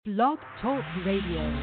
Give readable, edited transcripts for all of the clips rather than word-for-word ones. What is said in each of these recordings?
Blog Talk Radio.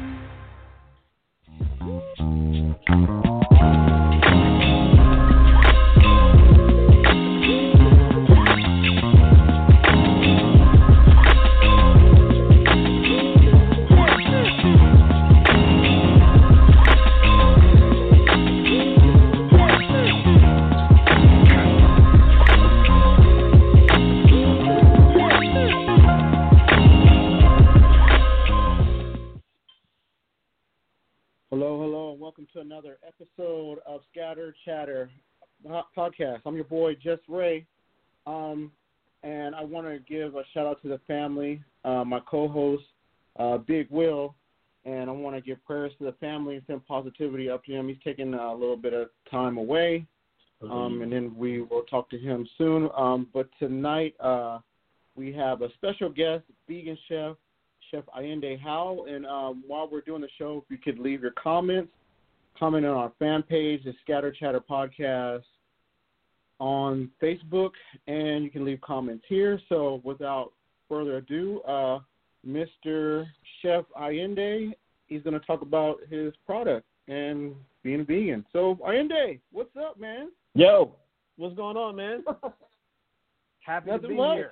Welcome to another episode of Scatter Chatter podcast. I'm your boy, Just Ray, and I want to give a shout-out to the family, my co-host, Big Will, and I want to give prayers to the family and send positivity up to him. He's taking a little bit of time away, and then we will talk to him soon. But tonight we have a special guest, vegan chef, Chef Allende Howell, and while we're doing the show, if you could leave your comment on our fan page, the Scatter Chatter Podcast on Facebook, and you can leave comments here. So without further ado, Mr. Chef Allende, he's going to talk about his product and being a vegan. So Allende, what's up, man? Yo, what's going on, man? Happy to be here.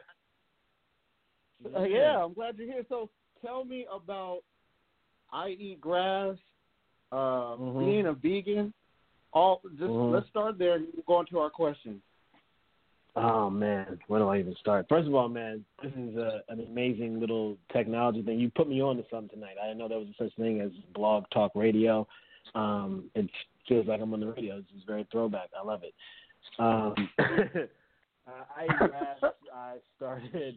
Yeah, I'm glad you're here. So tell me about I Eat Grass, being a vegan. Let's start there and go on to our questions. Oh, man, where do I even start? First of all, man, this is an amazing little technology thing. You put me on to something tonight. I didn't know there was such thing as Blog Talk Radio. It feels like I'm on the radio. This is very throwback. I love it. I Eat Grass, I started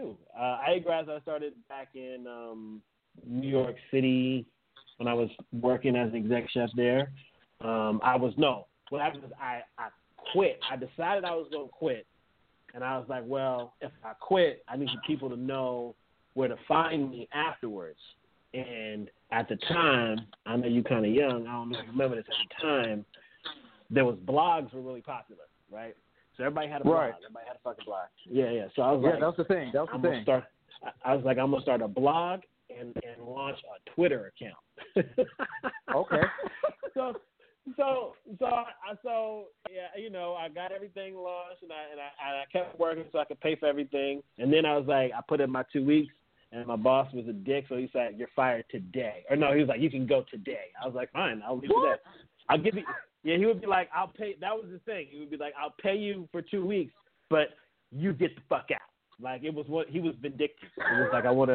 back in New York City when I was working as an exec chef there. What happened is I quit. I decided I was going to quit. And I was like, well, if I quit, I need people to know where to find me afterwards. And at the time, I know you're kind of young. I don't know if you remember this. At the time, there was blogs were really popular, right? So everybody had a blog. Right. Everybody had a fucking blog. Yeah. So I was that was the thing. I was like, I'm going to start a blog and launch a Twitter account. Okay. So yeah, you know, I got everything launched and I kept working so I could pay for everything. And then I was like, I put in my 2 weeks, and my boss was a dick, so he said, "You're fired today." Or no, he was like, "You can go today." I was like, "Fine, I'll leave today. I'll give you." Yeah, he would be like, "I'll pay." That was the thing. He would be like, "I'll pay you for 2 weeks, but you get the fuck out." Like it was what he was vindictive. It was like, I want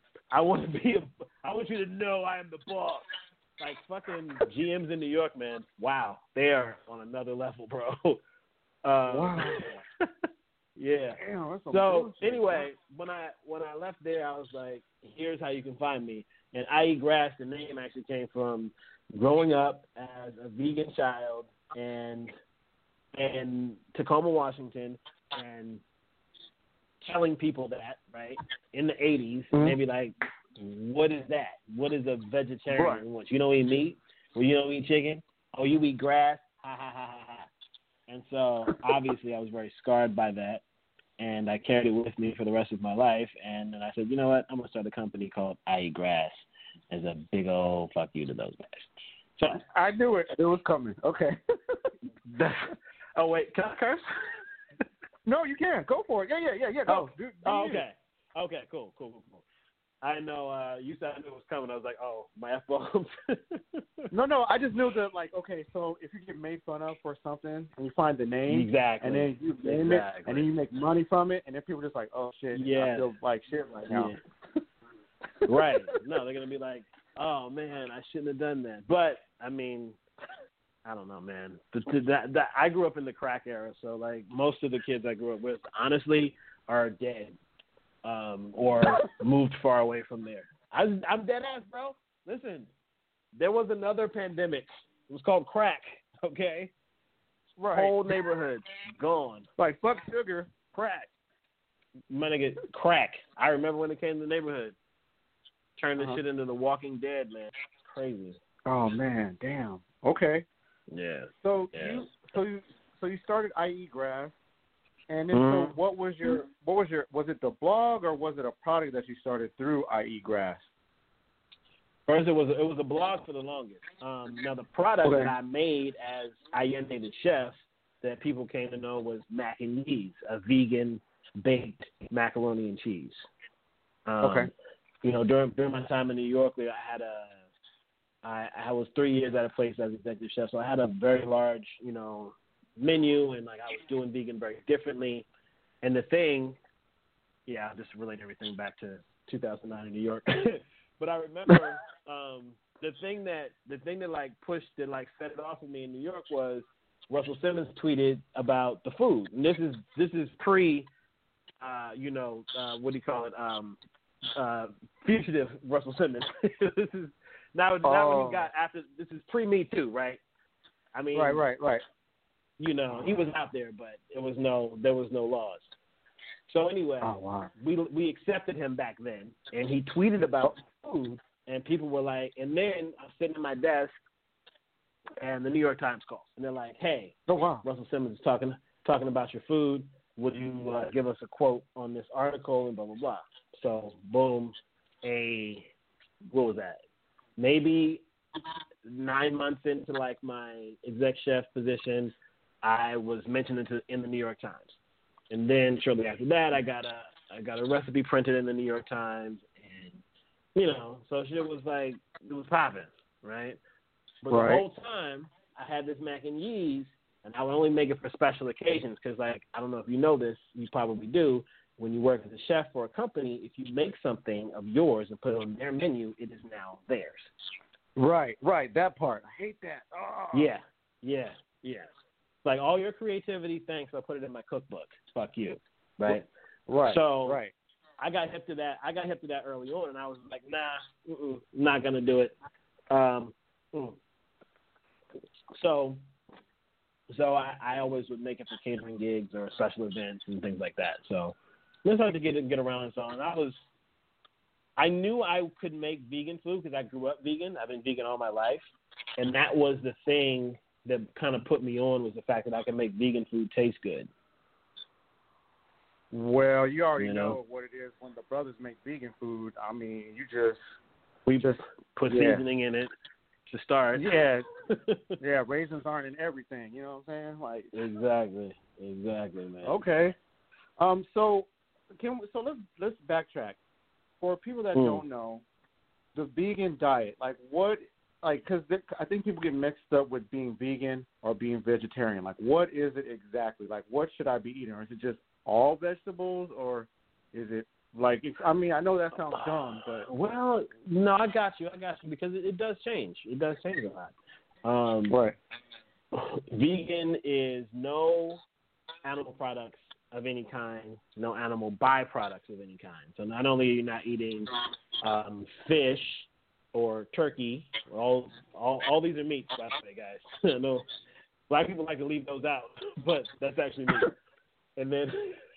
you to know I am the boss. Like fucking GMs in New York, man. Wow, they are on another level, bro. Wow. Yeah. Damn, that's some so bullshit, anyway, when I left there, I was like, here's how you can find me. And I Eat Grass, the name actually came from growing up as a vegan child and Tacoma, Washington, and telling people that, right, in the 80s, maybe like, what is that? What is a vegetarian want? You don't eat meat? Well, you don't eat chicken? Oh, you eat grass? Ha, ha, ha, ha, ha. And so, obviously, I was very scarred by that, and I carried it with me for the rest of my life, and then I said, you know what? I'm going to start a company called I Eat Grass as a big old fuck you to those guys. So I knew it. It was coming. Okay. Oh, wait, can I curse? No, you can. Go for it. Yeah. Go. Okay. Okay, cool. I know you said I knew it was coming. I was like, oh, my F-bombs. No, I just knew that, like, okay, so if you get made fun of for something and you find the name, exactly, and then you name it, and then you make money from it, and then people are just like, oh, shit, I feel like shit right now. Yeah. Right. No, they're going to be like, oh, man, I shouldn't have done that. But, I mean, I don't know, man. I grew up in the crack era, so, like, most of the kids I grew up with, honestly, are dead. Or moved far away from there. I'm dead ass, bro. Listen, there was another pandemic. It was called crack, okay? Right. Whole neighborhood gone. Like, fuck sugar, crack. My nigga, crack. I remember when it came to the neighborhood. Turned this shit into The Walking Dead, man. It's crazy. Oh, man, damn. Okay. Yeah. So you started I Eat Grass, And then, so was it the blog or was it a product that you started through IE Grass? First, it was a blog for the longest. Now, the product that I made as Allende the Chef that people came to know was mac and cheese, a vegan baked macaroni and cheese. You know, during my time in New York, I was 3 years at a place as executive chef, so I had a very large, you know, menu, and like I was doing vegan very differently. And the thing, I'll just relate everything back to 2009 in New York. But I remember the thing that like pushed and like set it off for me in New York was Russell Simmons tweeted about the food, and this is pre, what do you call it, fugitive Russell Simmons. This is not when he got after. This is pre Me Too, right? I mean, right. You know, he was out there, but there was no laws. So anyway, we accepted him back then, and he tweeted about food, and people were like, and then I'm sitting at my desk, and the New York Times calls, and they're like, hey, Russell Simmons is talking about your food. Would you give us a quote on this article and blah, blah, blah. So, boom, what was that? Maybe 9 months into, like, my exec chef position, I was mentioned in the New York Times. And then shortly after that, I got a recipe printed in the New York Times, and, you know, so shit was like, it was popping, right? But the whole time, I had this mac and cheese, and I would only make it for special occasions because, like, I don't know if you know this, you probably do. When you work as a chef for a company, if you make something of yours and put it on their menu, it is now theirs. Right, that part. I hate that. Oh. Yeah. Like, all your creativity, thanks, I'll put it in my cookbook. Fuck you, right? Right. So I got hip to that. Early on, and I was like, nah, not gonna do it. So I always would make it for catering gigs or special events and things like that. So this had to get around and so on. I knew I could make vegan food because I grew up vegan. I've been vegan all my life, and that was the thing that kind of put me on, was the fact that I can make vegan food taste good. Well, you already know what it is when the brothers make vegan food. I mean, we just put seasoning in it to start. Yeah, raisins aren't in everything. You know what I'm saying? Like exactly, man. Okay, so let's backtrack for people that don't know the vegan diet. Like what? Like, because I think people get mixed up with being vegan or being vegetarian. Like, what is it exactly? Like, what should I be eating? Or is it just all vegetables, or is it like? I mean, I know that sounds dumb, but well, no, I got you because it does change. It does change a lot. Right. Vegan is no animal products of any kind, no animal byproducts of any kind. So not only are you not eating fish or turkey, all these are meats, by the way, guys. I know black people like to leave those out, but that's actually meat. And then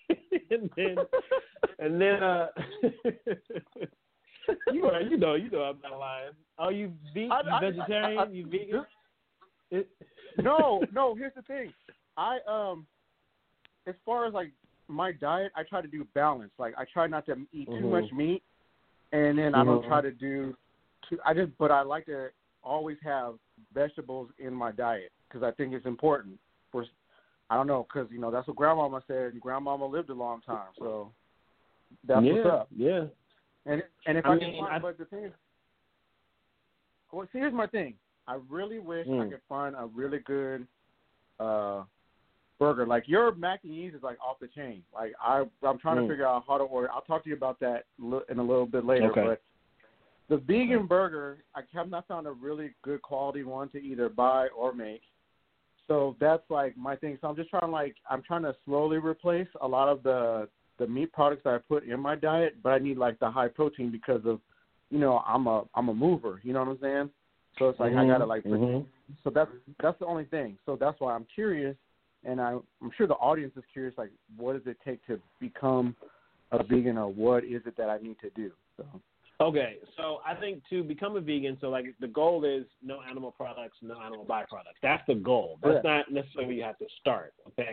you know I'm not lying. Are you vegetarian? You vegan? No. Here's the thing. I as far as like my diet, I try to do balance. Like I try not to eat too much meat, and then I don't try to do. But I like to always have vegetables in my diet because I think it's important. I don't know, because that's what Grandmama said, and Grandmama lived a long time, so that's what's up. Yeah. And if I can find, but the thing is, well, see, here's my thing. I really wish I could find a really good burger. Like your mac and cheese is like off the chain. Like I'm trying to figure out how to order. I'll talk to you about that in a little bit later. Okay. But the vegan burger, I have not found a really good quality one to either buy or make. So that's like my thing. So I'm just trying to slowly replace a lot of the meat products that I put in my diet, but I need like the high protein because of, I'm a mover. You know what I'm saying? So it's like I gotta like. So that's the only thing. So that's why I'm curious, and I'm sure the audience is curious. Like, what does it take to become a vegan, or what is it that I need to do? So. Okay, so I think to become a vegan, so like the goal is no animal products, no animal byproducts. That's the goal. That's not necessarily where you have to start, okay?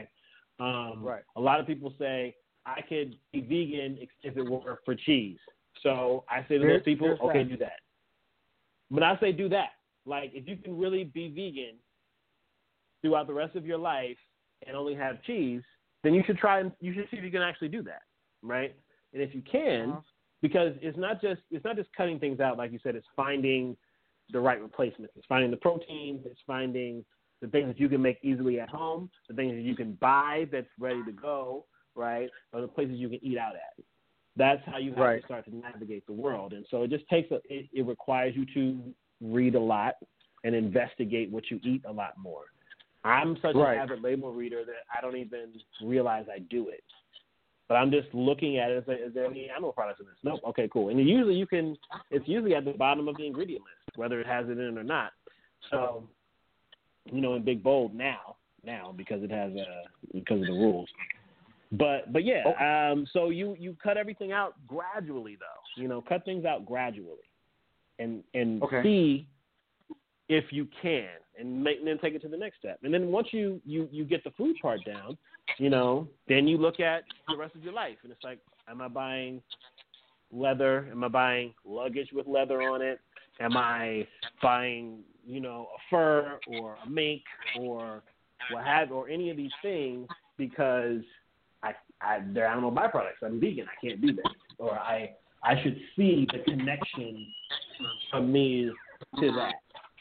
Right. A lot of people say, I could be vegan if it were for cheese. So I say to those people, okay, do that. But I say do that. Like, if you can really be vegan throughout the rest of your life and only have cheese, then you should see if you can actually do that, right? And if you can, because it's not just cutting things out, like you said, it's finding the right replacements. It's finding the protein, it's finding the things that you can make easily at home, the things that you can buy that's ready to go, right? Or the places you can eat out at. That's how you have to start to navigate the world. And so it just takes it requires you to read a lot and investigate what you eat a lot more. I'm such an avid label reader that I don't even realize I do it. But I'm just looking at it and say, is there any animal products in this? Nope. Okay, cool. And it's usually at the bottom of the ingredient list, whether it has it in it or not. So, in big bold now because it has because of the rules. But yeah, so you cut everything out gradually though. Cut things out gradually, and see if you can, and then take it to the next step. And then once you get the food part down, then you look at the rest of your life, and it's like, am I buying leather? Am I buying luggage with leather on it? Am I buying a fur or a mink or or any of these things because they're animal byproducts. I'm vegan. I can't do that. Or I should see the connection from me to that.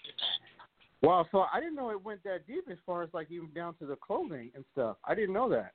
Wow, so I didn't know it went that deep as far as like even down to the clothing and stuff. I didn't know that.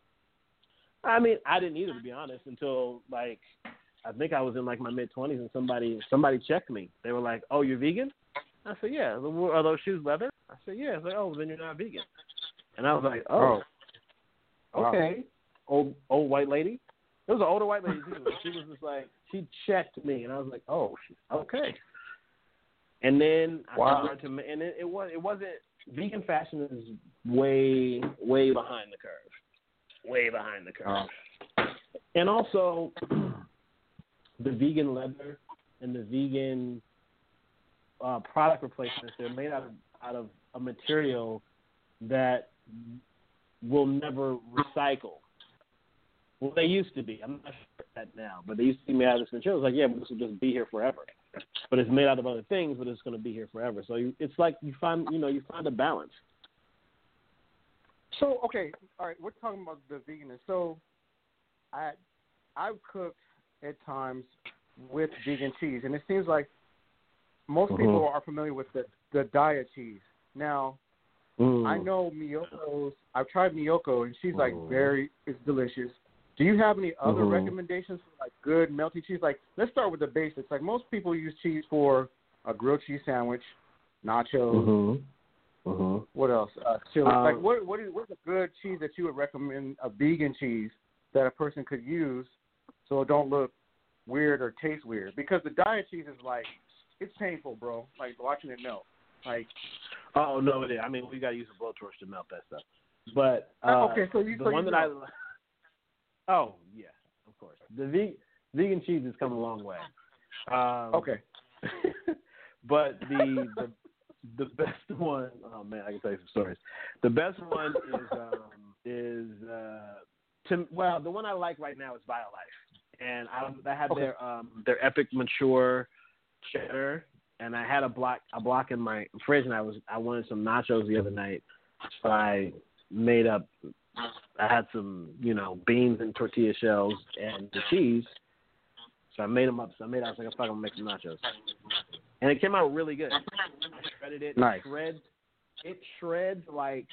I mean, I didn't either, to be honest, until like I think I was in like my mid-20s and somebody checked me. They were like, "Oh, you're vegan?" I said, "Yeah." Are those shoes leather? I said, "Yeah." It's like, "Oh, then you're not vegan." And I was like, "Oh, okay." Old white lady. It was an older white lady too. She was just like, she checked me, and I was like, "Oh, okay." And then I started to, and it wasn't vegan fashion is way behind the curve, way behind the curve. And also, the vegan leather and the vegan product replacements, they're made out of a material that will never recycle. Well, they used to be. I'm not sure that now, but they used to be made out of this material. It's like, yeah, but this will just be here forever. But it's made out of other things, but it's going to be here forever. So it's like you find a balance. So, okay, all right, we're talking about the veganism. So I've cooked at times with vegan cheese, and it seems like most people are familiar with the diet cheese. Now, I know Miyoko's. I've tried Miyoko, and she's like it's delicious. Do you have any other recommendations for like good melty cheese? Like, let's start with the basics. Like, most people use cheese for a grilled cheese sandwich, nachos. What else? Chili. Like, what's a good cheese that you would recommend? A vegan cheese that a person could use so it don't look weird or taste weird? Because the diet cheese is like, it's painful, bro. Like watching it melt. Like, oh no, it is. I mean, we gotta use a blowtorch to melt that stuff. But okay, so the one that I. Oh yeah, of course. The vegan cheese has come a long way. Okay. But the best one, oh man, I can tell you some stories. The best one is the one I like right now is BioLife, and I have their Epic Mature cheddar, and I had a block in my fridge, and I wanted some nachos the other night, so I had some, beans and tortilla shells and the cheese. So I made them up. I was like, I'm going to make some nachos. And it came out really good. I shredded it. Nice. It shreds like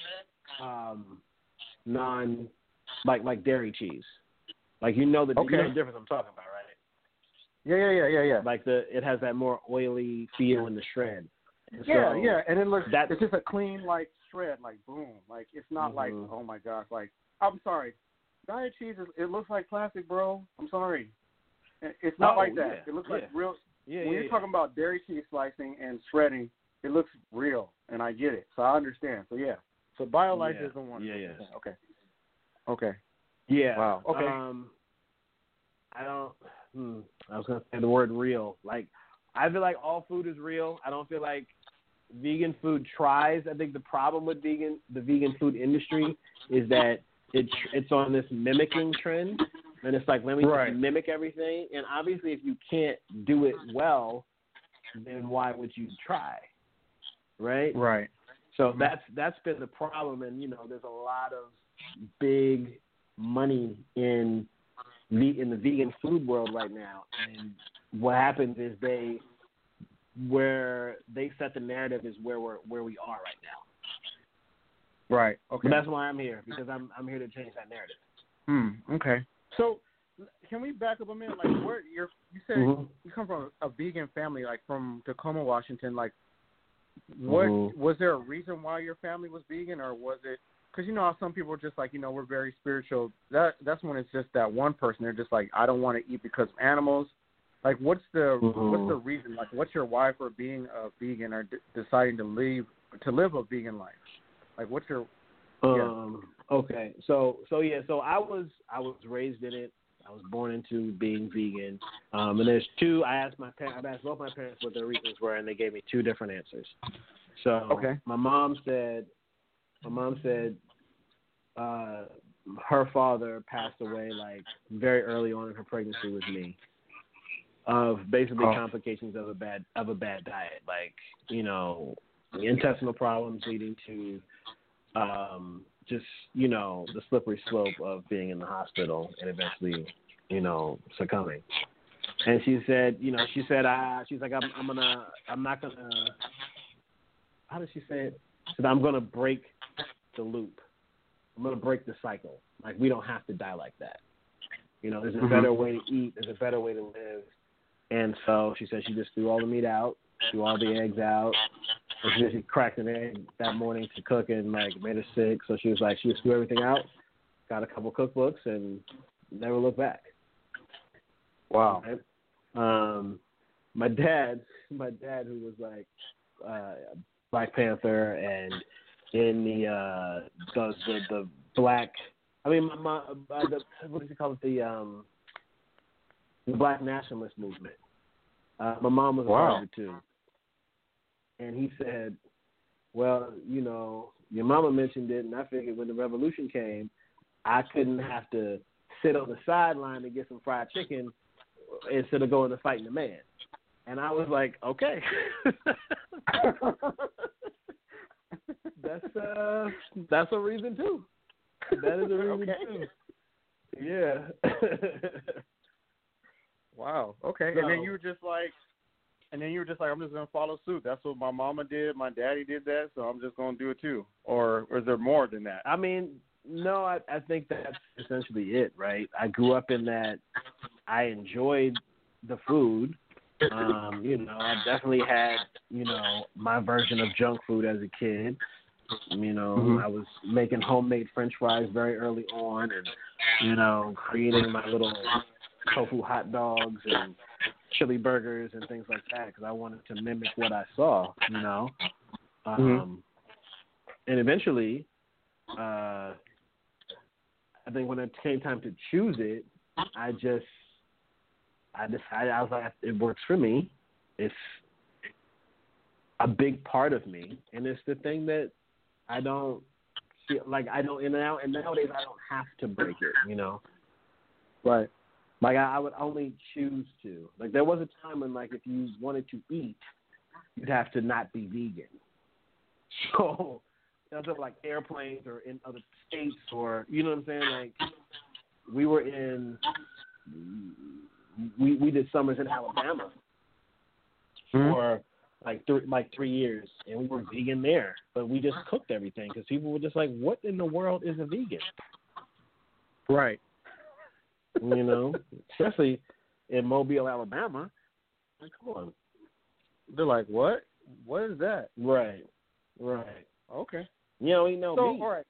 like dairy cheese. Like, you know the difference I'm talking about, right? Yeah. Like it has that more oily feel in the shred. And yeah. And it looks, it's just a clean, like, shred, like, boom. Like, it's not like, oh my gosh, like, I'm sorry. Diet cheese, it looks like plastic, bro. I'm sorry. It's not like that. Yeah, it looks like real. Yeah, when you're talking about dairy cheese slicing and shredding, it looks real, and I get it. So I understand. So, yeah. So BioLife is the one. Yeah. Okay. Yeah. Wow. Okay. I was going to say the word real. Like, I feel like all food is real. I don't feel like vegan food tries. I think the problem with the vegan food industry is that it's on this mimicking trend, and it's like, let me Right. just mimic everything. And obviously, if you can't do it well, then why would you try, right? Right. So that's been the problem, and there's a lot of big money in the vegan food world right now, and what happens is where they set the narrative is where we are right now. Right. Okay. But that's why I'm here, because I'm here to change that narrative. Okay. So, can we back up a minute? Like, where you said you come from a vegan family, like from Tacoma, Washington. Like, what was there a reason why your family was vegan, or was it because how some people are just like we're very spiritual? That's when it's just that one person. They're just like, I don't want to eat because of animals. Like, what's the reason? Like, what's your why for being a vegan or deciding to live a vegan life? Like, what's your Okay, so I was raised in it. I was born into being vegan, and there's two. I asked both my parents what their reasons were, and they gave me two different answers. So my mom said her father passed away like very early on in her pregnancy with me, of basically complications of a bad diet, like intestinal problems leading to just the slippery slope of being in the hospital and eventually succumbing. And she said she's like, I'm not gonna, how did she say it? She said, I'm gonna break the loop. I'm gonna break the cycle. Like, we don't have to die like that. There's a better way to eat. There's a better way to live. And so she said she just threw all the meat out, threw all the eggs out. And she cracked an egg that morning to cook and made her sick. So she was like, she just threw everything out, got a couple cookbooks, and never looked back. Wow. Right? My dad, who was like Black Panther and in the black, what does he call it? The Black nationalist movement. My mom was a part of it too. And he said, well, your mama mentioned it, and I figured when the revolution came, I couldn't have to sit on the sideline and get some fried chicken instead of going to fighting the man. And I was like, okay. That's a reason too. That is a reason too. Yeah. Wow. Okay. So, and then you were just like, I'm just gonna follow suit. That's what my mama did. My daddy did that, so I'm just gonna do it too. Or is there more than that? I mean, no. I think that's essentially it, right? I grew up in that. I enjoyed the food. I definitely had, my version of junk food as a kid. I was making homemade French fries very early on, and creating my little tofu hot dogs and chili burgers and things like that because I wanted to mimic what I saw, And eventually, I think when it came time to choose it, I decided, I was like, it works for me. It's a big part of me, and it's the thing that I don't feel like and nowadays I don't have to break it, Right. Like, I would only choose to. Like, there was a time when, like, if you wanted to eat, you'd have to not be vegan. So, that's like airplanes or in other states or, you know what I'm saying? Like, we were we did summers in Alabama for, like 3 years, and we were vegan there. But we just cooked everything because people were just like, what in the world is a vegan? Right. Especially in Mobile, Alabama. Like, come on. They're like, what? What is that? Right. Okay. You don't eat no meat. All right.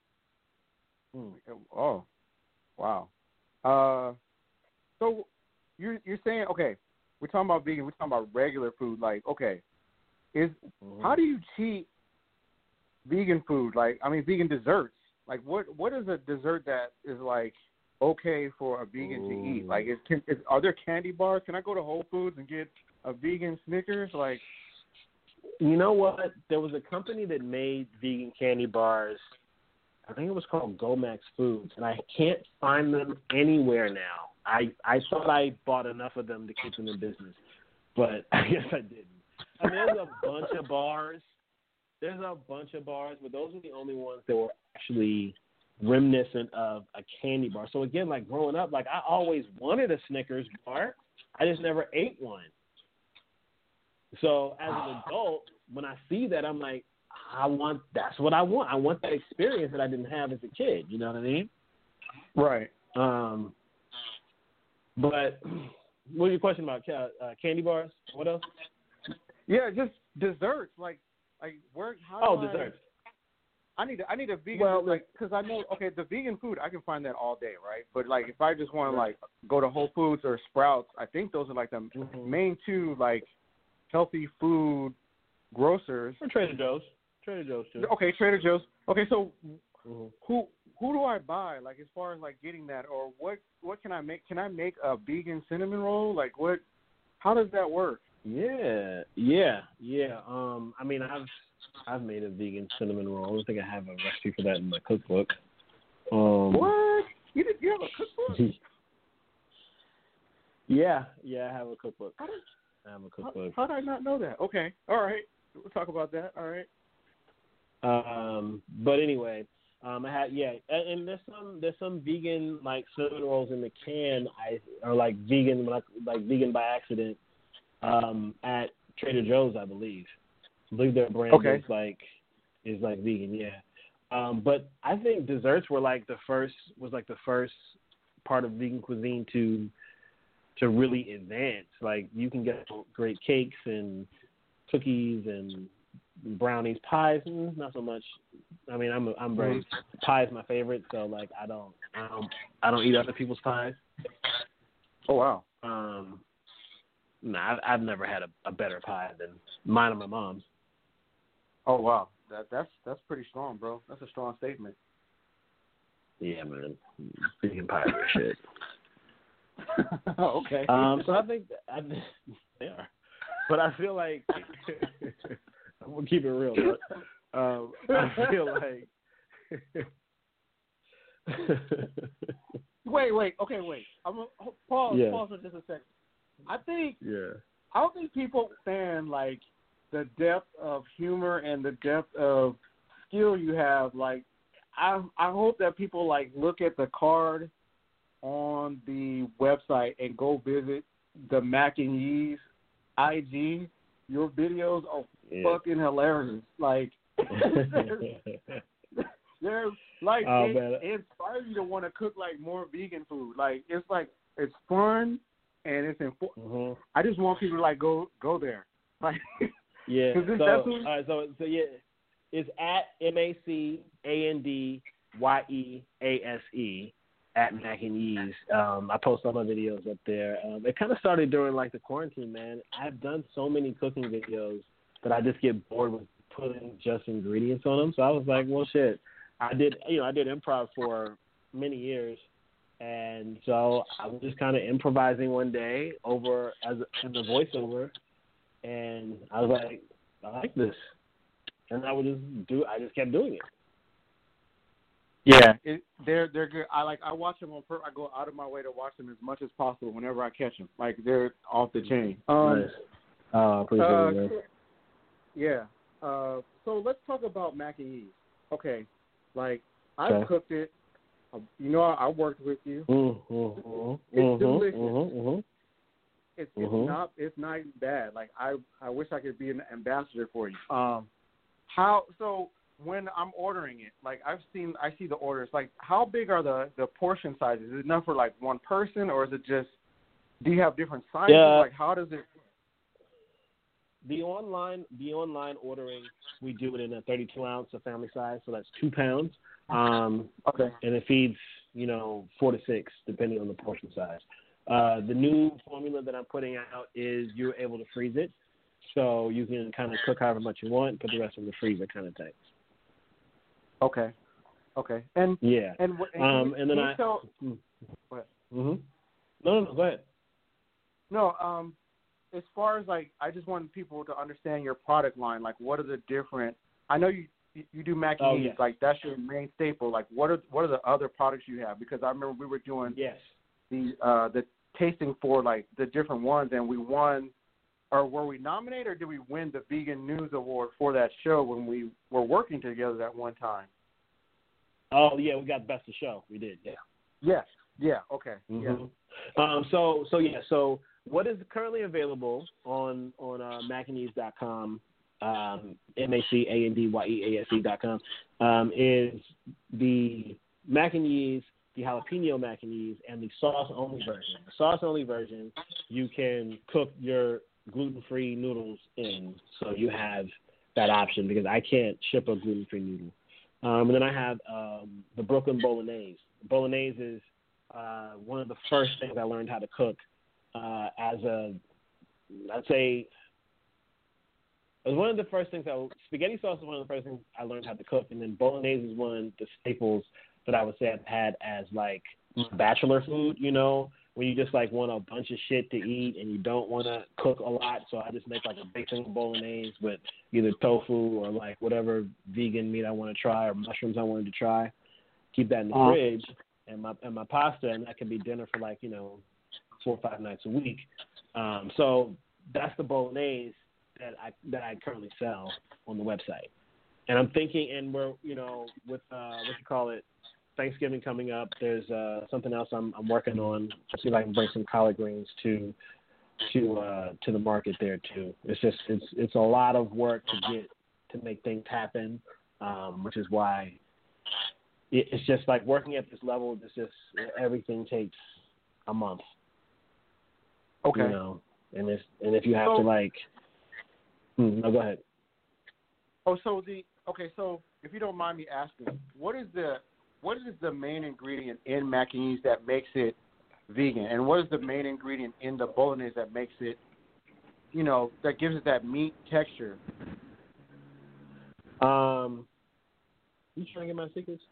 Oh, wow. So you're saying, okay, we're talking about vegan. We're talking about regular food. Like, okay, how do you cheat vegan food? Like, I mean, vegan desserts. Like, what is a dessert that is like okay for a vegan to eat? Like, are there candy bars? Can I go to Whole Foods and get a vegan Snickers? Like, you know what? There was a company that made vegan candy bars I think it was called Gomax Foods, and I can't find them anywhere now. I thought I bought enough of them to keep them in business, but I guess I didn't. I mean, there's a bunch of bars. But those were the only ones that were actually reminiscent of a candy bar. So again, like growing up, like I always wanted a Snickers bar. I just never ate one. So as an adult, when I see that, I'm like, that's what I want. I want that experience that I didn't have as a kid. You know what I mean? Right. But what was your question about candy bars? What else? Yeah, just desserts. Like where? How? Desserts. I need a vegan. Well, because I know the vegan food I can find that all day, right? But like if I just want to like go to Whole Foods or Sprouts, I think those are like the main two like healthy food grocers. Or Trader Joe's. Trader Joe's too. Okay, Trader Joe's. Okay, so who do I buy? Like as far as like getting that, or what can I make? Can I make a vegan cinnamon roll? Like what? How does that work? Yeah. I mean, I've made a vegan cinnamon roll. I don't think I have a recipe for that in my cookbook. What? You have a cookbook? Yeah, I have a cookbook. How did I not know that? Okay, all right. We'll talk about that. All right. But anyway, I had and there's some vegan like cinnamon rolls in the can. Are like vegan, like vegan by accident. At Trader Joe's, I believe their brand is vegan. Yeah. But I think desserts were the first part of vegan cuisine to really advance. Like you can get great cakes and cookies and brownies, pies, not so much. I mean, I'm very pie is my favorite, so like I don't eat other people's pies. Oh wow. I've never had a better pie than mine or my mom's. Oh wow, that's pretty strong, bro. That's a strong statement. Yeah, man, vegan pies are shit. Okay. So I think they are, but I feel like I'm gonna keep it real. But, I feel like. Wait. Okay, wait. I'm gonna pause for just a second. I don't think people understand like the depth of humor and the depth of skill you have. Like, I hope that people like look at the card on the website and go visit the Mac and Yee's IG. Your videos are fucking hilarious. Like, they're like it inspires you to want to cook like more vegan food. Like it's fun and it's important. I just want people to like go there. Like yeah. So it's at MacAndYease at Mac and Yee's. I post all my videos up there. It kind of started during like the quarantine, man. I've done so many cooking videos that I just get bored with putting just ingredients on them. So I was like, well, shit. I did improv for many years, and so I was just kind of improvising one day over in the voiceover, and I was like, I like this, and I just kept doing it. Yeah, they're good. I watch them on I go out of my way to watch them as much as possible whenever I catch them. Like they're off the chain. Nice. Appreciate it, man. Yeah. So let's talk about Mac and Yee's. Okay. Like I cooked it. I worked with you. It's delicious. It's not even bad. Like I wish I could be an ambassador for you. So when I'm ordering it, like I see the orders. Like how big are the portion sizes? Is it enough for like one person, or is it just? Do you have different sizes? Yeah. Like how does it? The online ordering, we do it in a 32 ounce, a family size, so that's 2 pounds. Okay. And it feeds 4 to 6 depending on the portion size. The new formula that I'm putting out is you're able to freeze it, so you can kind of cook however much you want, put the rest in the freezer kind of thing. Okay. And yeah. And then I. Go ahead. No, go ahead. No. As far as like, I just want people to understand your product line. Like, what are the different? I know you do mac Oh, and cheese. yes. Like that's your main staple. Like what are the other products you have? Because I remember we were doing Yes. the tasting for like the different ones, and we won. Or were we nominated, or did we win the Vegan News Award for that show when we were working together that one time? Oh yeah, we got best of show. We did. Yeah. Yes. Yeah. Okay. Mm-hmm. Yeah. So what is currently available on macanese.com, MACANDYEASE.com, is the mac and cheese, the jalapeno mac and cheese, and the sauce only version. The sauce only version, you can cook your gluten-free noodles in, so you have that option because I can't ship a gluten-free noodle. And then I have the Brooklyn Bolognese. Bolognese is one of the first things I learned how to cook I'd say it was one of the first things spaghetti sauce is one of the first things I learned how to cook, and then Bolognese is one of the staples that I would say I've had as like bachelor food, you know, when you just like want a bunch of shit to eat and you don't want to cook a lot. So I just make like a big thing of Bolognese with either tofu or like whatever vegan meat I want to try or mushrooms I wanted to try. Keep that in the fridge and my pasta, and that can be dinner for like, 4 or 5 nights a week. So that's the Bolognese that I currently sell on the website. And I'm thinking, and we're, with Thanksgiving coming up, there's something else I'm working on to see if I can bring some collard greens to the market there too. It's a lot of work to make things happen, which is why it's just like working at this level. It's just everything takes a month. Okay. And if you have to like, no, go ahead. So if you don't mind me asking, what is the main ingredient in mac and cheese that makes it vegan, and what is the main ingredient in the Bolognese that makes it, that gives it that meat texture? You trying to get my secrets?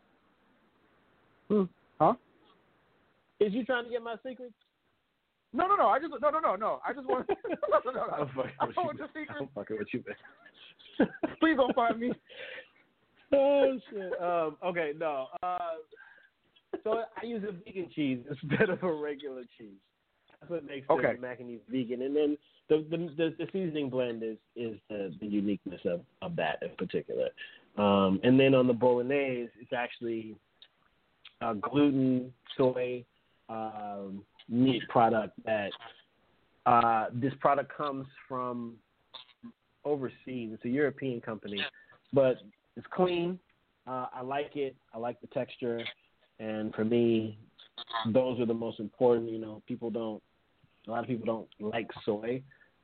Huh? Is you trying to get my secrets? No. I just want. No. I don't want your secrets. I'm fucking with you, man. Please don't find me. Oh shit. Okay, no. So I use a vegan cheese instead of a regular cheese. That's what makes the mac and cheese vegan. And then the seasoning blend is the uniqueness of that in particular. And then on the Bolognese, it's actually a gluten, soy, meat product that this product comes from overseas. It's a European company, but it's clean. I like it. I like the texture, and for me, those are the most important. A lot of people don't like soy.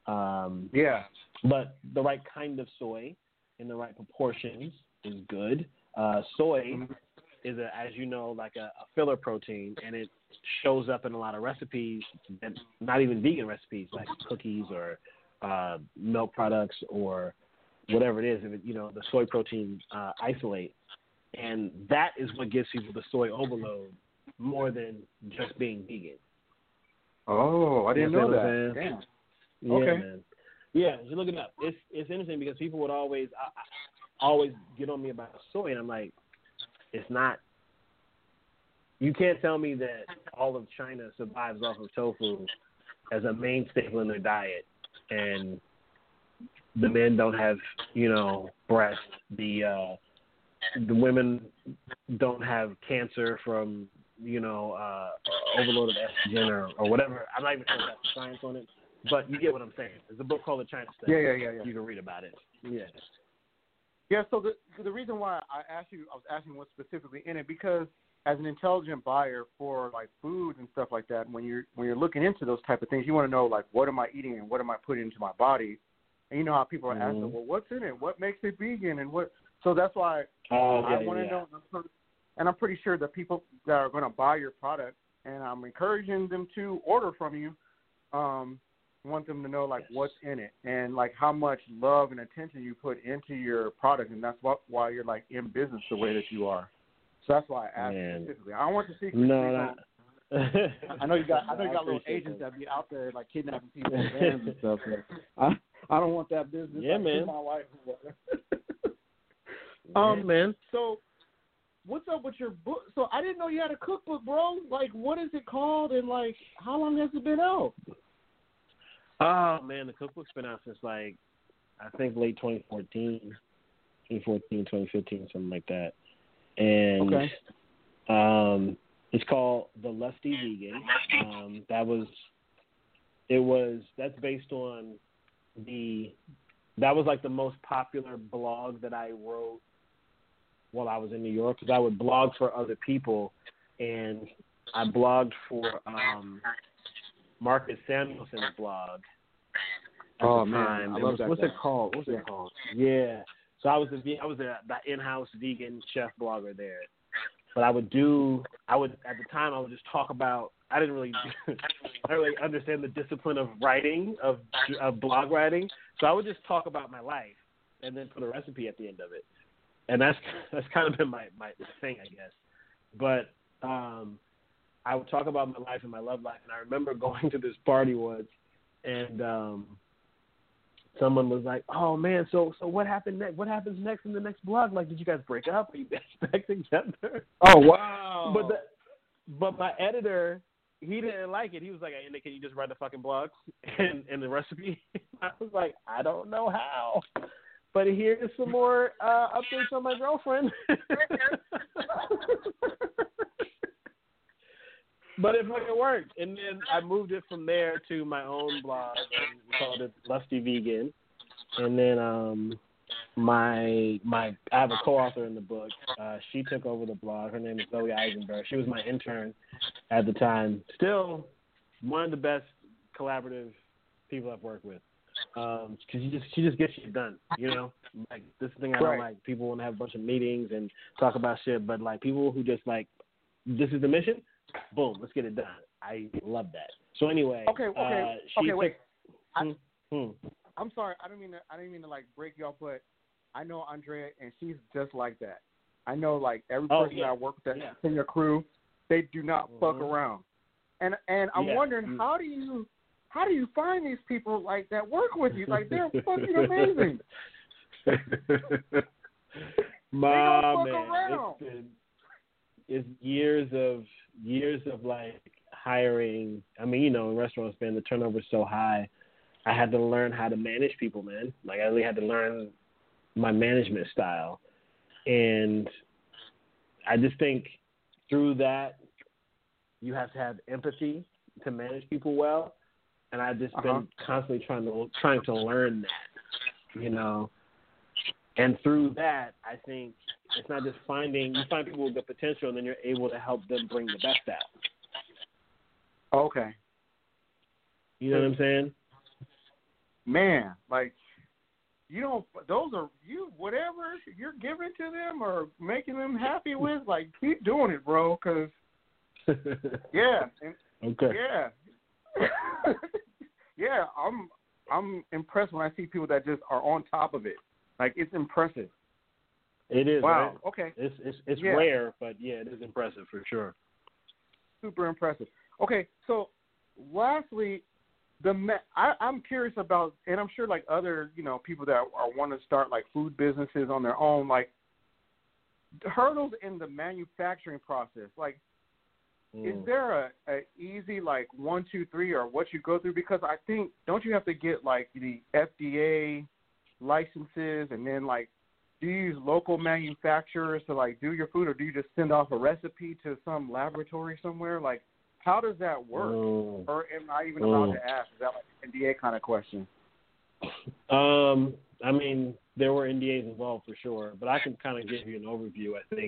But the right kind of soy in the right proportions is good. Soy is as like a filler protein, and it shows up in a lot of recipes, and not even vegan recipes, like cookies or milk products or whatever it is. If it, the soy protein isolate, and that is what gives people the soy overload more than just being vegan. Oh, I didn't know that. Damn. Yeah, okay. Man. Yeah, you look it up. It's interesting because people would always get on me about soy, and I'm like, it's not. You can't tell me that all of China survives off of tofu as a main staple in their diet, and the men don't have, breasts. The women don't have cancer from, overload of estrogen or whatever. I'm not even sure if that's the science on it, but you get what I'm saying. There's a book called The China Study. Yeah. You can read about it. Yeah. Yeah. So the reason why I was asking what's specifically in it, because as an intelligent buyer for like foods and stuff like that, when you're looking into those type of things, you want to know like what am I eating and what am I putting into my body, and you know how people are asking, well, what's in it? What makes it vegan? And what? So that's why I want to know. And I'm pretty sure the people that are going to buy your product, and I'm encouraging them to order from you, want them to know like what's in it and like how much love and attention you put into your product, and that's why you're like in business the way that you are. So that's why I asked specifically. I don't want the secret. No, I know you got little agents that be out there like kidnapping people in vans and stuff. I don't want that business. Yeah, man. My wife. Man. So, what's up with your book? So, I didn't know you had a cookbook, bro. Like, what is it called, and like, how long has it been out? Oh man, the cookbook's been out since like I think late 2014, 2015, something like that. And it's called The Lusty Vegan. That's based on that was like the most popular blog that I wrote while I was in New York, because I would blog for other people, and I blogged for Marcus Samuelson's blog. Oh man, I love that. What's it called? Yeah. So I was the in-house vegan chef blogger there. But I would at the time I would just talk about. I didn't really understand the discipline of writing, of blog writing. So I would just talk about my life and then put a recipe at the end of it. And that's kind of been my thing, I guess. But I would talk about my life and my love life. And I remember going to this party once, and someone was like, "Oh man, so what happened next? What happens next in the next blog? Like, did you guys break up? Are you back together?" Oh wow! But my editor, he didn't like it. He was like, "Hey, can you just write the fucking blog and the recipe?" I was like, "I don't know how, but here's some more updates on my girlfriend." But it fucking worked. And then I moved it from there to my own blog and called it Lusty Vegan. And then I have a co-author in the book. She took over the blog. Her name is Zoe Eisenberg. She was my intern at the time. Still one of the best collaborative people I've worked with. Because she just gets shit done, you know? Like, this is the thing I don't like. People want to have a bunch of meetings and talk about shit, but like people who just like, this is the mission, boom, let's get it done. I love that. So anyway, wait. I'm sorry. I didn't mean to like break you off, but I know Andrea, and she's just like that. I know like every person that I work with that's in your crew, they do not fuck around. And I'm wondering how do you find these people like that work with you? Like, they're fucking amazing. They don't fuck around. It's years of like hiring. I mean, you know, in restaurants, man, the turnover is so high. I had to learn how to manage people, man. Like, I really had to learn my management style. And I just think through that, you have to have empathy to manage people well. And I've just been constantly trying to learn that, you know. And through that, I think it's not just you find people with the potential, and then you're able to help them bring the best out. Okay. You know what I'm saying? Man, like, whatever you're giving to them or making them happy with, like, keep doing it, bro, because, yeah. Yeah, I'm impressed when I see people that just are on top of it. Like, it's impressive. It is. Wow. Right? Okay. It's rare, but yeah, it is impressive for sure. Super impressive. Okay, so lastly, I'm curious about, and I'm sure like other people that want to start like food businesses on their own, like hurdles in the manufacturing process. Like, is there a easy like 1, 2, 3 or what you go through? Because I think, don't you have to get like the FDA licenses, and then like, do you use local manufacturers to like do your food, or do you just send off a recipe to some laboratory somewhere? Like, how does that work? Or am I even allowed to ask? Is that like an NDA kind of question? I mean, there were NDAs involved for sure, but I can kind of give you an overview. I think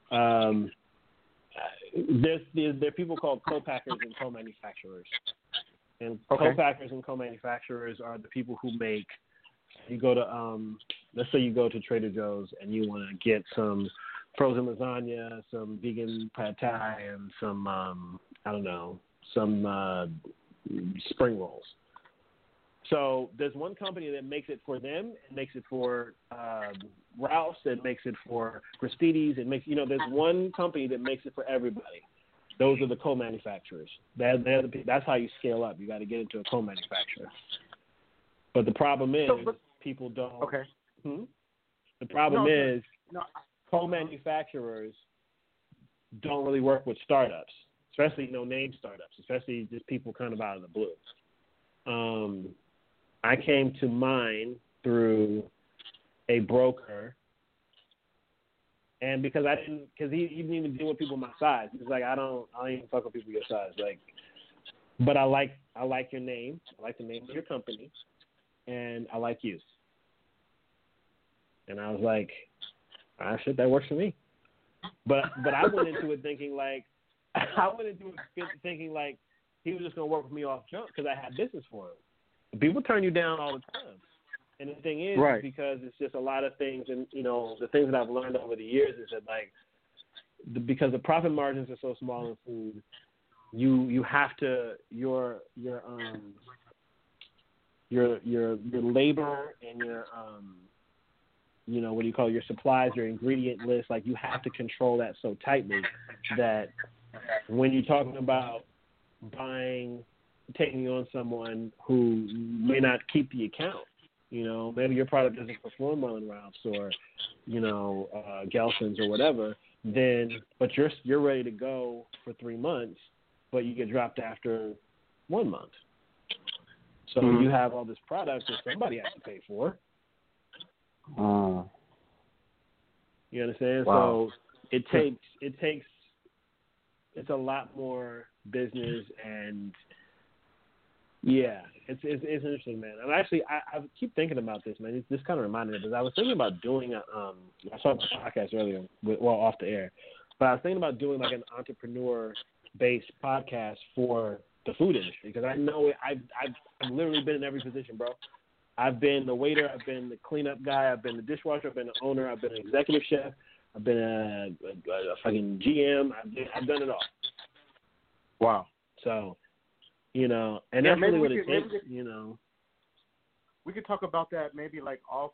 there are people called co-packers and co-manufacturers, and co-packers and co-manufacturers are the people who make. You go to let's say you go to Trader Joe's and you want to get some frozen lasagna, some vegan pad thai, and some some spring rolls. So there's one company that makes it for them, and makes it for Ralph's, that makes it for Gristedes, and there's one company that makes it for everybody. Those are the co-manufacturers. That's how you scale up. You got to get into a co-manufacturer. But the problem is people don't. Okay. The problem is no. co-manufacturers don't really work with startups, especially no-name startups, especially just people kind of out of the blue. I came to mine through a broker, and because he didn't even deal with people my size. He's like, I don't even fuck with people your size. Like, but I like your name. I like the name of your company, and I like you. And I was like, shit, that works for me. But I went into it thinking like he was just gonna work with me off jump because I had business for him. People turn you down all the time. And the thing is, right. because it's just a lot of things, and the things that I've learned over the years is that because the profit margins are so small in food, you have to your labor and your supplies, your ingredient list, like you have to control that so tightly that when you're talking about taking on someone who may not keep the account. Maybe your product doesn't perform well in Ralph's or, Gelson's or whatever. But you're ready to go for 3 months, but you get dropped after 1 month. So you have all this product that somebody has to pay for. You understand? Wow. So it's a lot more business and. Yeah, it's interesting, man. I'm actually I keep thinking about this, man. This kind of reminded me because I was thinking about doing I saw the podcast earlier, off the air, but I was thinking about doing like an entrepreneur-based podcast for the food industry because I know I've literally been in every position, bro. I've been the waiter, I've been the cleanup guy, I've been the dishwasher, I've been the owner, I've been an executive chef, I've been a fucking GM. I've done it all. Wow. So. And that's really what it takes, We could talk about that maybe like off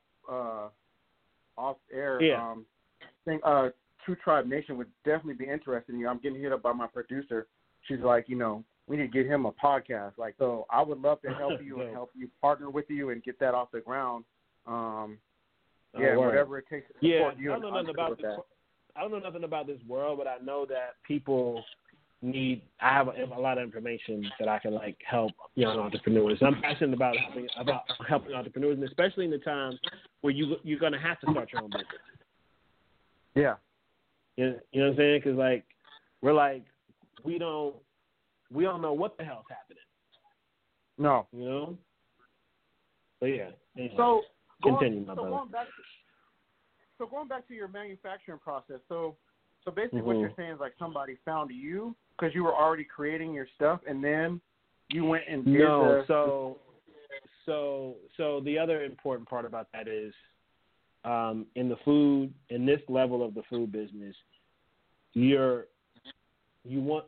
air. Yeah. I think True Tribe Nation would definitely be interested in you. I'm getting hit up by my producer. She's like, we need to get him a podcast. Like, so I would love to help you and help you partner with you and get that off the ground. Whatever it takes to support you. I don't know nothing about this world, but I know that people I have a lot of information that I can help young entrepreneurs. I'm passionate about helping entrepreneurs, and especially in the time where you're going to have to start your own business. Yeah. You know what I'm saying? Because we don't know what the hell's happening. No. But yeah. Anyway, so continue, my brother. Going back to your manufacturing process, so basically what you're saying is somebody found you because you were already creating your stuff, and then you went and did So the other important part about that is in this level of the food business, you want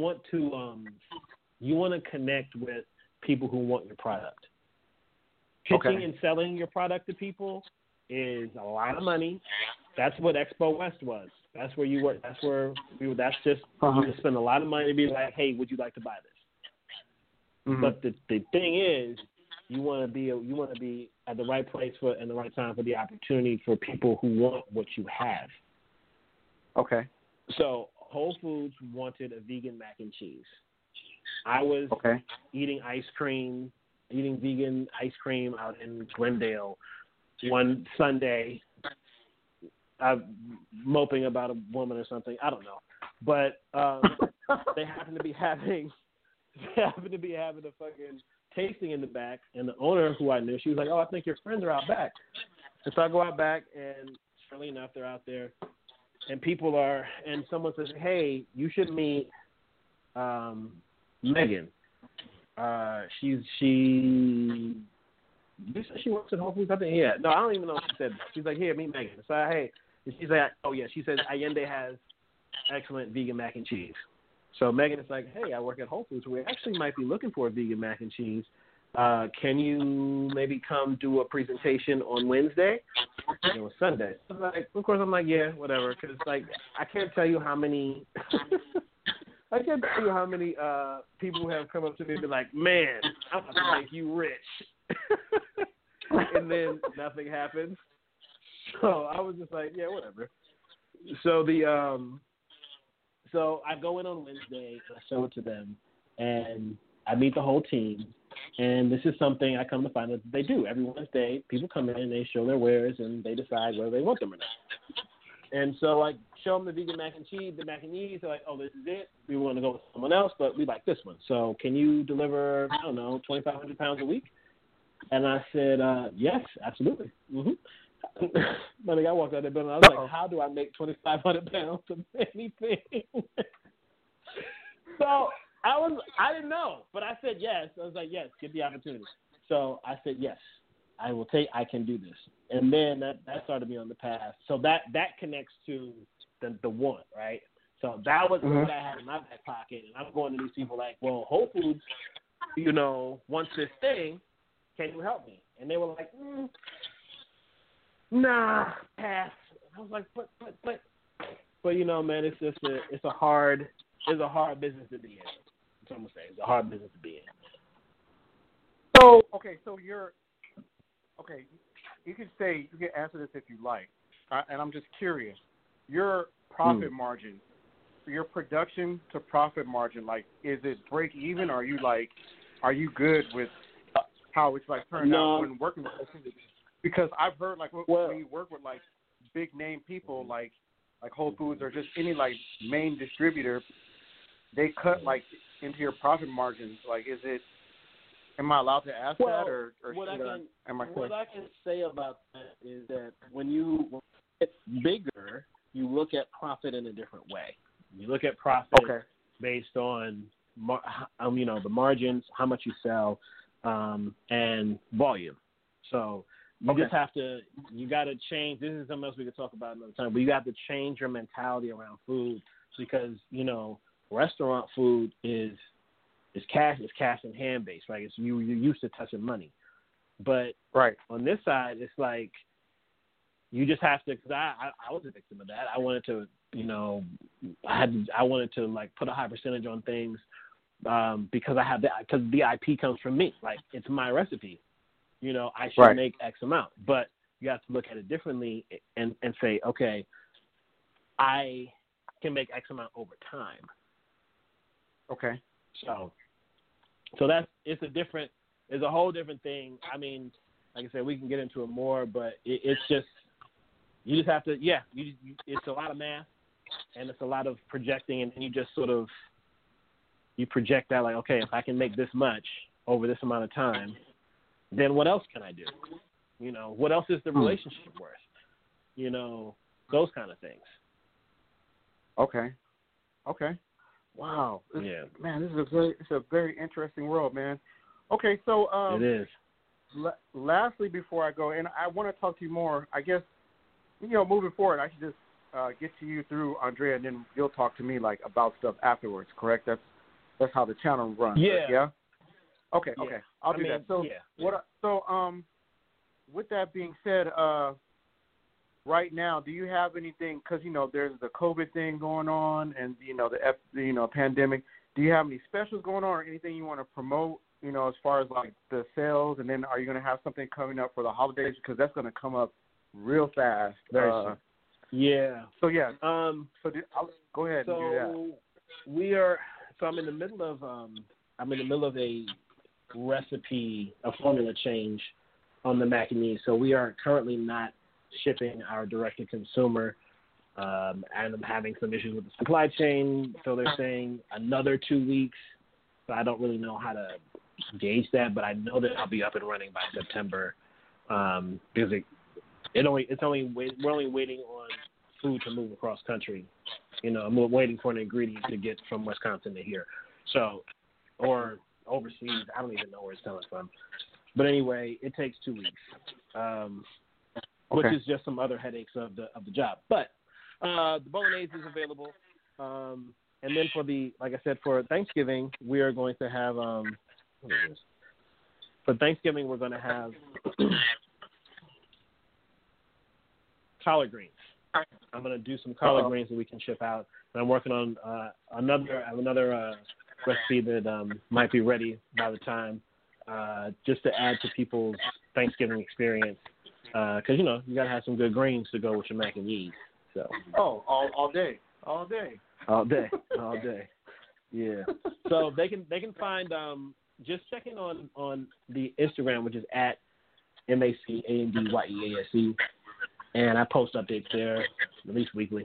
to connect with people who want your product. Pitching and selling your product to people is a lot of money. That's what Expo West was. That's where you work. That's where that's just you spend a lot of money to be like, hey, would you like to buy this? Mm-hmm. But the thing is, you want to be at the right place and the right time for the opportunity for people who want what you have. Okay. So Whole Foods wanted a vegan mac and cheese. I was eating vegan ice cream out in Glendale one Sunday. Moping about a woman or something. I don't know, but they happened to be having a fucking tasting in the back, and the owner, who I knew, she was like, "Oh, I think your friends are out back." And so I go out back, and surely enough, they're out there, and someone says, "Hey, you should meet Megan. You said she works at Whole Foods, I think. Yeah. No, I don't even know what she said. She's like, here, meet Megan. So, hey. And she's like, oh, yeah. She says, Allende has excellent vegan mac and cheese. So Megan is like, hey, I work at Whole Foods. We actually might be looking for a vegan mac and cheese. Can you maybe come do a presentation on Wednesday? And it was Sunday. Of course, I'm like, yeah, whatever. Because, I can't tell you how many people have come up to me and be like, man, I'm about to make you rich. And then nothing happens. So I was just like, yeah, whatever. So so I go in on Wednesday, I show it to them, and I meet the whole team. And this is something I come to find that they do. Every Wednesday, people come in and they show their wares, and they decide whether they want them or not. And so I show them the vegan mac and cheese, the mac and cheese. They're like, oh, this is it. We want to go with someone else, but we like this one. So can you deliver, I don't know, 2,500 pounds a week? And I said, yes, absolutely. Mm-hmm. But I walked out there, building. I was like, how do I make 2,500 pounds of anything? So I didn't know, but I said yes. I was like, yes, give the opportunity. So I said, yes, I can do this. And then that started me on the path. So that connects to the want, right? So that was what I had in my back pocket. And I'm going to these people like, well, Whole Foods, wants this thing. Can you help me? And they were like, nah, pass. I was like, but, man, it's just it's a hard business to be in. That's what I'm gonna say. It's a hard business to be in. So you can answer this if you like, and I'm just curious. Your profit margin, your production to profit margin, like, is it break even, or are you good with how it's like turned out when working with us? Because I've heard when you work with like big name people like Whole Foods or just any like main distributor, they cut like into your profit margins. Like, am I allowed to ask that, or am I clear? What I can say about that is that when you get bigger, you look at profit in a different way. You look at profit based on the margins, how much you sell, and volume. So you just have to, you got to change. This is something else we could talk about another time, but you got to change your mentality around food because, restaurant food is cash and hand based, right? It's you're used to touching money. But on this side, it's like you just have to, because I was a victim of that. I wanted to, I wanted to like put a high percentage on things because because the IP comes from me. Like, it's my recipe. I should make X amount. But you have to look at it differently and say, okay, I can make X amount over time. Okay. So it's a whole different thing. I mean, like I said, we can get into it more, but it's just, you just have to, it's a lot of math and it's a lot of projecting, and you just sort of, you project that like, okay, if I can make this much over this amount of time, then what else can I do? What else is the relationship worth? Those kind of things. Okay. Wow. Man, this is a very interesting world, man. Okay, so it is. Lastly, before I go, and I want to talk to you more, I guess, moving forward, I should just get to you through Andrea, and then you'll talk to me like about stuff afterwards. Correct? That's how the channel runs. Yeah. Right? Yeah. Okay. I'll do that. So, with that being said, right now, do you have anything? Because there's the COVID thing going on, and the pandemic. Do you have any specials going on, or anything you want to promote? As far as like the sales, and then are you going to have something coming up for the holidays? Because that's going to come up real fast. Very soon. Yeah. So yeah. I'll go ahead and do that. We are. So I'm in the middle of a recipe, a formula change on the mac and cheese. So we are currently not shipping our direct-to-consumer, and I'm having some issues with the supply chain. So they're saying another 2 weeks. So I don't really know how to gauge that, but I know that I'll be up and running by September, because we're only waiting on food to move across country. I'm waiting for an ingredient to get from Wisconsin to here. So, or overseas, I don't even know where it's coming from. But anyway, it takes 2 weeks, which is just some other headaches of the job. But the bolognese is available, and then for Thanksgiving, we are going to have for Thanksgiving we're going to have collard greens. I'm going to do some collard greens that we can ship out. And I'm working on another recipe that might be ready by the time, just to add to people's Thanksgiving experience. Because, you know, you got to have some good greens to go with your mac and cheese. So. Oh, all day. All day. All day. All day. Yeah. So they can find just checking on the Instagram, which is at MACANDYEASE, and I post updates there at least weekly.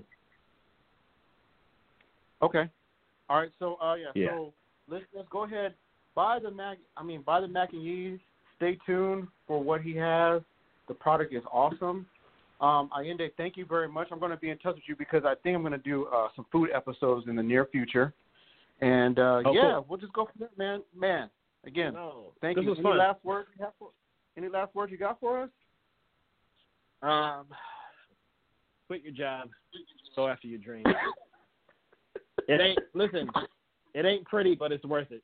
Okay. All right. So Yeah. So let's go ahead. Buy the mac and cheese. Stay tuned for what he has. The product is awesome. Allende, thank you very much. I'm going to be in touch with you because I think I'm going to do some food episodes in the near future. And cool. We'll just go from there, man. Again, thank this you. Was fun. Any last words you got for us? Quit your job. Go after your dreams. It ain't pretty, but it's worth it.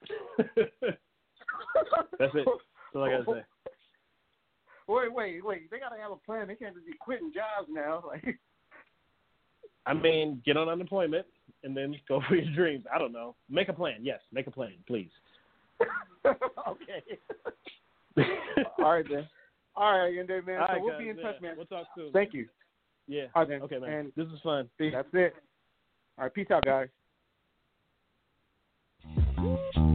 That's it. That's all I gotta say. Wait. They gotta have a plan. They can't just be quitting jobs now. Like, I mean, get on unemployment and then go for your dreams. I don't know. Make a plan. Yes, make a plan, please. Okay. All right, then. All right, Allende, man. So we'll be in touch, man. We'll talk soon. Thank you. Yeah. All right, then. Okay, man. And this was fun. That's it. All right, peace out, guys.